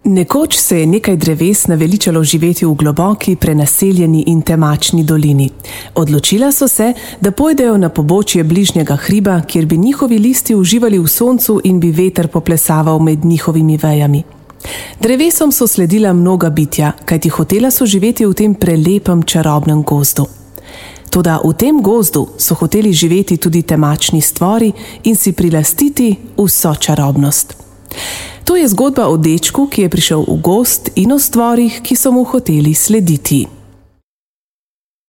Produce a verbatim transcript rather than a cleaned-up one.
Nekoč se je nekaj dreves naveličalo živeti v globoki, prenaseljeni in temačni dolini. Odločila so se, da pojdejo na pobočje bližnjega hriba, kjer bi njihovi listi uživali v soncu in bi veter poplesaval med njihovimi vejami. Drevesom so sledila mnoga bitja, kajti hotela so živeti v tem prelepem čarobnem gozdu. Toda v tem gozdu so hoteli živeti tudi temačni stvori in si prilastiti vso čarobnost. To je zgodba o dečku, ki je prišel v gozd, in o stvorih, ki so mu hoteli slediti.